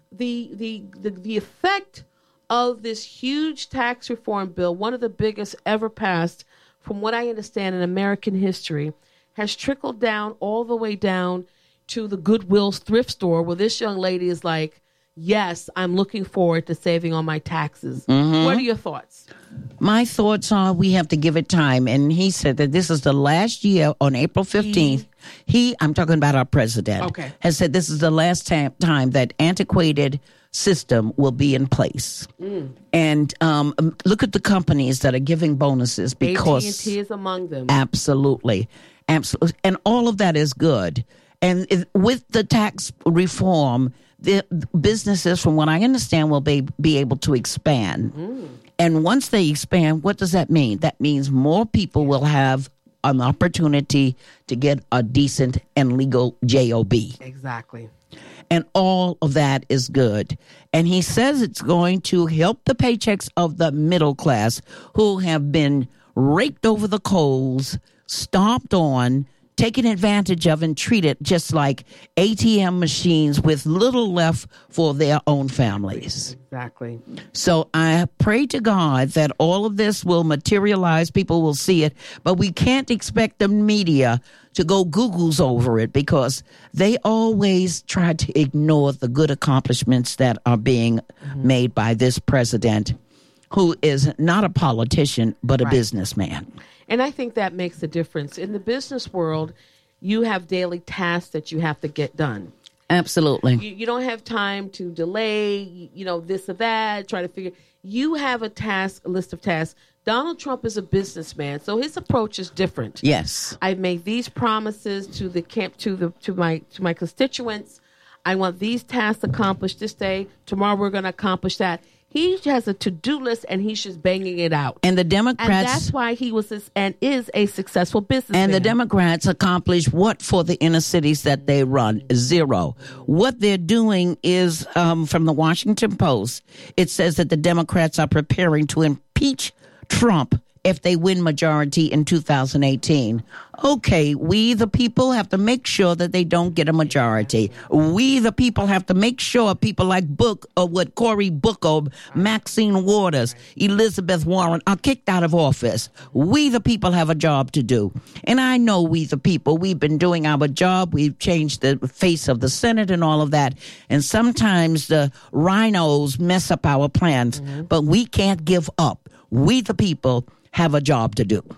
the effect of this huge tax reform bill, one of the biggest ever passed, from what I understand in American history, has trickled down all the way down to the Goodwill's thrift store, where this young lady is like, yes, I'm looking forward to saving on my taxes. What are your thoughts? My thoughts are we have to give it time. And he said that this is the last year on April 15th. I'm talking about our president, has said this is the last time that antiquated system will be in place. And look at the companies that are giving bonuses because AT&T is among them. Absolutely. And all of that is good. And with the tax reform, the businesses, from what I understand, will be able to expand. And once they expand, what does that mean? That means more people will have an opportunity to get a decent and legal job. Exactly. And all of that is good. And he says it's going to help the paychecks of the middle class who have been raked over the coals, stomped on, taken advantage of, and treated just like ATM machines with little left for their own families. Exactly. So I pray to God that all of this will materialize. People will see it, but we can't expect the media to go Googles over it because they always try to ignore the good accomplishments that are being made by this president, who is not a politician, but a businessman. And I think that makes a difference. In the business world, you have daily tasks that you have to get done. Absolutely. You don't have time to delay, this or that, try to figure. You have a list of tasks. Donald Trump is a businessman, so his approach is different. Yes. I've made these promises to my constituents. I want these tasks accomplished this day. Tomorrow we're going to accomplish that. He has a to-do list, and he's just banging it out. And the Democrats... And that's why he was and is a successful businessman. And the Democrats accomplish what for the inner cities that they run? Zero. What they're doing is, from the Washington Post, it says that the Democrats are preparing to impeach Trump if they win majority in 2018. Okay, we the people have to make sure that they don't get a majority. We the people have to make sure people like Cory Booker, Maxine Waters, Elizabeth Warren are kicked out of office. We the people have a job to do. And I know we the people, we've been doing our job. We've changed the face of the Senate and all of that. And sometimes the rhinos mess up our plans, but we can't give up. We the people have a job to do.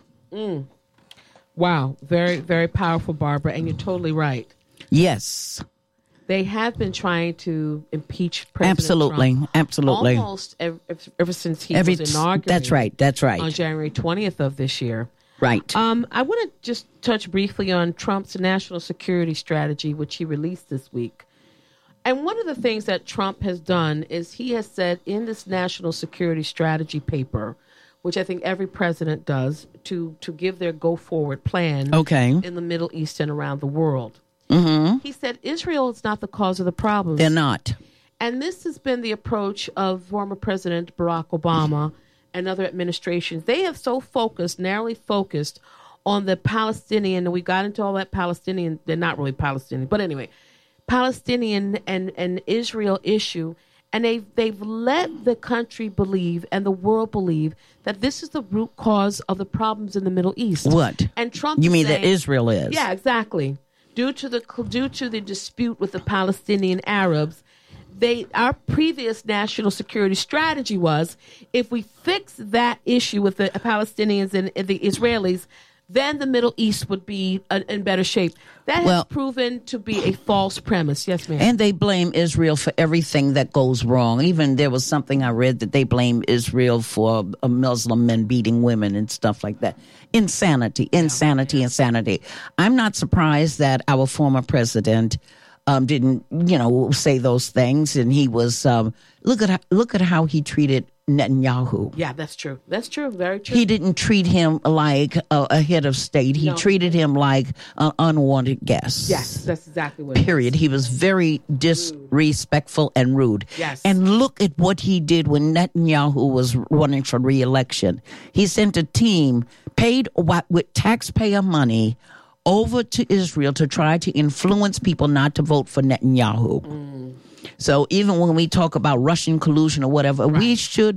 Wow. Very, very powerful, Barbara. And you're totally right. Yes. They have been trying to impeach President Trump. Absolutely. Almost ever since he was inaugurated. That's right. On January 20th of this year. Right. I want to just touch briefly on Trump's national security strategy, which he released this week. And one of the things that Trump has done is he has said in this national security strategy paper, which I think every president does, to give their go-forward plan in the Middle East and around the world. Mm-hmm. He said Israel is not the cause of the problems. They're not. And this has been the approach of former President Barack Obama and other administrations. They have narrowly focused on the Palestinian, and we got into all that Palestinian, they're not really Palestinian, but anyway, Palestinian and Israel issue. And they've let the country believe and the world believe that this is the root cause of the problems in the Middle East. What? And Trump You mean saying, that Israel is? Yeah, exactly. Due to the dispute with the Palestinian Arabs, our previous national security strategy was if we fix that issue with the Palestinians and the Israelis, then the Middle East would be in better shape. That has proven to be a false premise. Yes, ma'am. And they blame Israel for everything that goes wrong. Even there was something I read that they blame Israel for Muslim men beating women and stuff like that. Insanity. I'm not surprised that our former president didn't, say those things. And he was, look at how he treated Netanyahu. Yeah, that's true. That's true. Very true. He didn't treat him like a head of state. He treated him like an unwanted guest. Yes, that's exactly what Period. He was very disrespectful and rude. Yes. And look at what he did when Netanyahu was running for re-election. He sent a team paid with taxpayer money over to Israel to try to influence people not to vote for Netanyahu. So even when we talk about Russian collusion or whatever, we should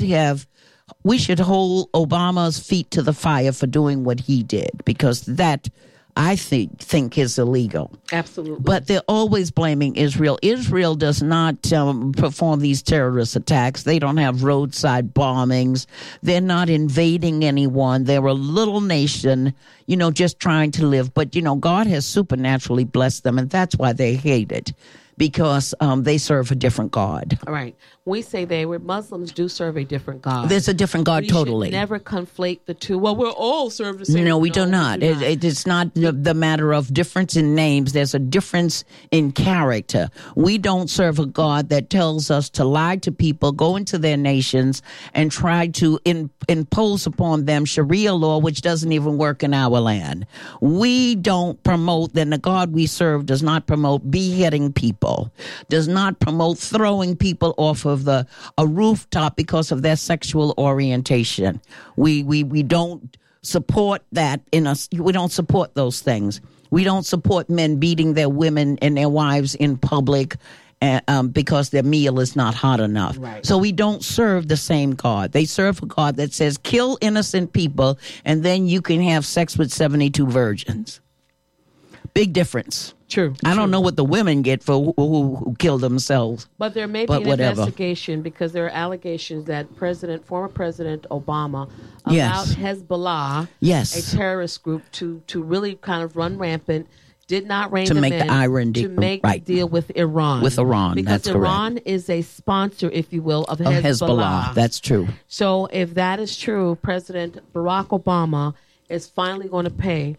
hold Obama's feet to the fire for doing what he did, because that I think is illegal. Absolutely. But they're always blaming Israel. Israel does not perform these terrorist attacks. They don't have roadside bombings. They're not invading anyone. They're a little nation, just trying to live. But, God has supernaturally blessed them, and that's why they hate it. Because they serve a different God. All right. We say Muslims do serve a different God. There's a different God, totally. We should never conflate the two. Well, we're all serve the same. No, we do not. It's not the matter of difference in names. There's a difference in character. We don't serve a God that tells us to lie to people, go into their nations, and try to impose upon them Sharia law, which doesn't even work in our land. We don't promote, then the God we serve does not promote beheading people, does not promote throwing people off of a rooftop because of their sexual orientation. We don't support that in us. We don't support those things. We don't support men beating their women and their wives in public because their meal is not hot enough. Right. So we don't serve the same God. They serve a God that says kill innocent people and then you can have sex with 72 virgins. Big difference. True. I don't know what the women get for who kill themselves. But there may be an investigation because there are allegations that former President Obama allowed Hezbollah, a terrorist group, to really kind of run rampant, did not rein them in. To make the deal with Iran. With Iran, because that's correct. Iran is a sponsor, if you will, of Hezbollah. That's true. So if that is true, President Barack Obama is finally going to pay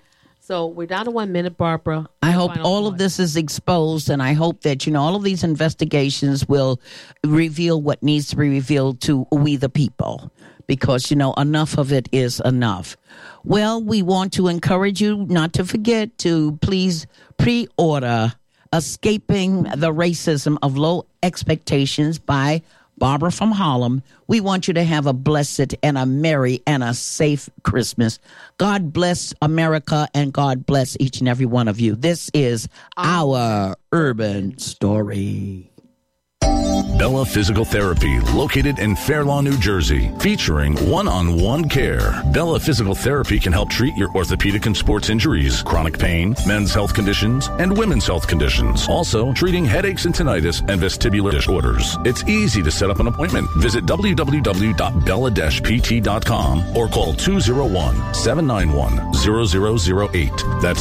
So we're down to 1 minute, Barbara. I hope all of this is exposed, and I hope that, all of these investigations will reveal what needs to be revealed to we the people, because, enough of it is enough. Well, we want to encourage you not to forget to please pre-order Escaping the Racism of Low Expectations by Barbara from Harlem. We want you to have a blessed and a merry and a safe Christmas. God bless America, and God bless each and every one of you. This is our Urban Story. Bella Physical Therapy, located in Fair Lawn, New Jersey, featuring one-on-one care. Bella Physical Therapy can help treat your orthopedic and sports injuries, chronic pain, men's health conditions, and women's health conditions. Also, treating headaches and tinnitus and vestibular disorders. It's easy to set up an appointment. Visit www.bella-pt.com or call 201-791-0008. That's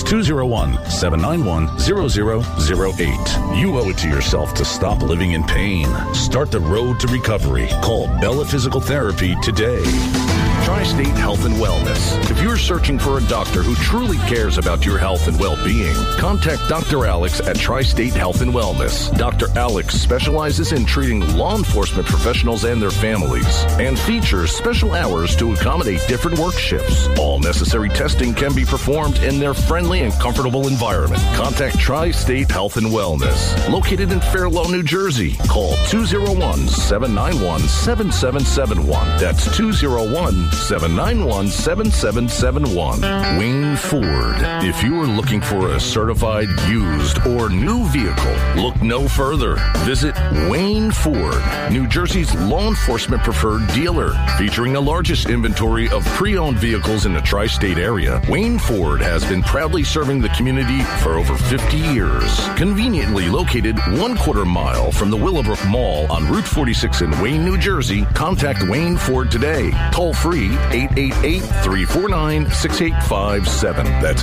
201-791-0008. You owe it to yourself to stop living in pain. Start the road to recovery. Call Bella Physical Therapy today. Tri-State Health and Wellness. If you're searching for a doctor who truly cares about your health and well-being, contact Dr. Alex at Tri-State Health and Wellness. Dr. Alex specializes in treating law enforcement professionals and their families and features special hours to accommodate different work shifts. All necessary testing can be performed in their friendly and comfortable environment. Contact Tri-State Health and Wellness, located in Fair Lawn, New Jersey. Call 201-791-7771. That's 201-791-7771. Wayne Ford. If you are looking for a certified used or new vehicle, look no further. Visit Wayne Ford, New Jersey's law enforcement preferred dealer. Featuring the largest inventory of pre-owned vehicles in the tri-state area, Wayne Ford has been proudly serving the community for over 50 years. Conveniently located 1/4 mile from the Willowbrook Mall on Route 46 in Wayne, New Jersey, contact Wayne Ford today. Toll free 888-349-6857. That's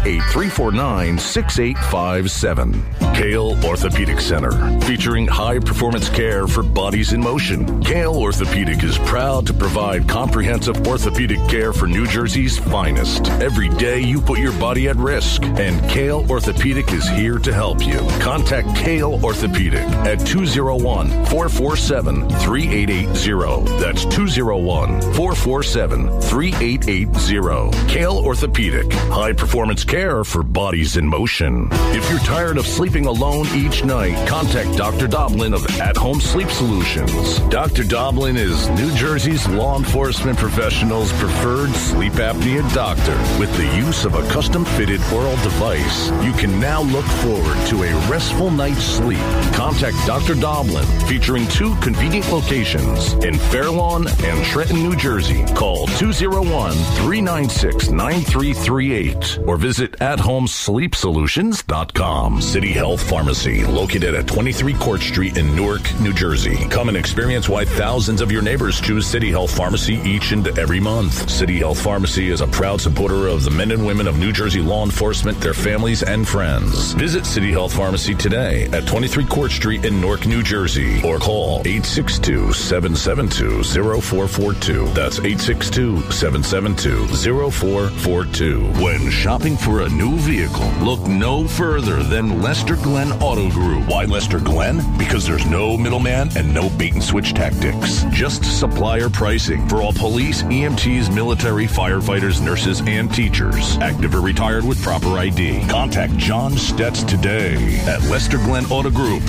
888-349-6857. Kale Orthopedic Center, featuring high-performance care for bodies in motion. Kale Orthopedic is proud to provide comprehensive orthopedic care for New Jersey's finest. Every day you put your body at risk, and Kale Orthopedic is here to help you. Contact Kale Orthopedic at 201-447-3880. That's 201-447-3880. Kale Orthopedic, high-performance care for bodies in motion. If you're tired of sleeping alone each night, contact Dr. Doblin of At Home Sleep Solutions. Dr. Doblin is New Jersey's law enforcement professionals' preferred sleep apnea doctor. With the use of a custom-fitted oral device, you can now look forward to a restful night's sleep. Contact Dr. Doblin, featuring 2 convenient locations in Fair Lawn and Trenton, New Jersey. Call 201-396-9338 or visit athomesleepsolutions.com. City Health Pharmacy, located at 23 Court Street in Newark, New Jersey. Come and experience why thousands of your neighbors choose City Health Pharmacy each and every month. City Health Pharmacy is a proud supporter of the men and women of New Jersey law enforcement, their families, and friends. Visit City Health Pharmacy today at 23 Court Street in Newark, New Jersey, or call 862-772-0442. That's 862-772-0442. When shopping for a new vehicle, look no further than Lester Glenn Auto Group. Why Lester Glenn? Because there's no middleman and no bait and switch tactics. Just supplier pricing for all police, EMTs, military, firefighters, nurses, and teachers. Active or retired with proper ID. Contact John Stetz today at Lester Glenn Auto Group,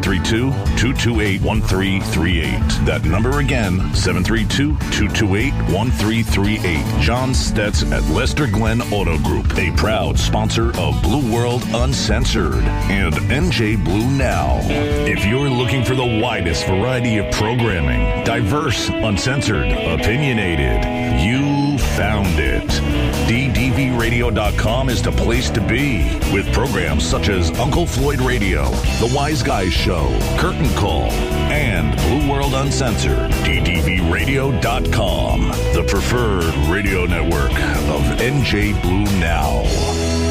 732-228-1338. That number again, 732-228-1338. John Stetz at Lester Glenn Auto Group, a proud sponsor of Blue World Uncensored and NJ Blue Now. If you're looking for the widest variety of programming, diverse, uncensored, opinionated, you found it. DDVRadio.com is the place to be, with programs such as Uncle Floyd Radio, The Wise Guys Show, Curtain Call, and Blue World Uncensored. DDVRadio.com, the preferred radio network of NJ Blue Now.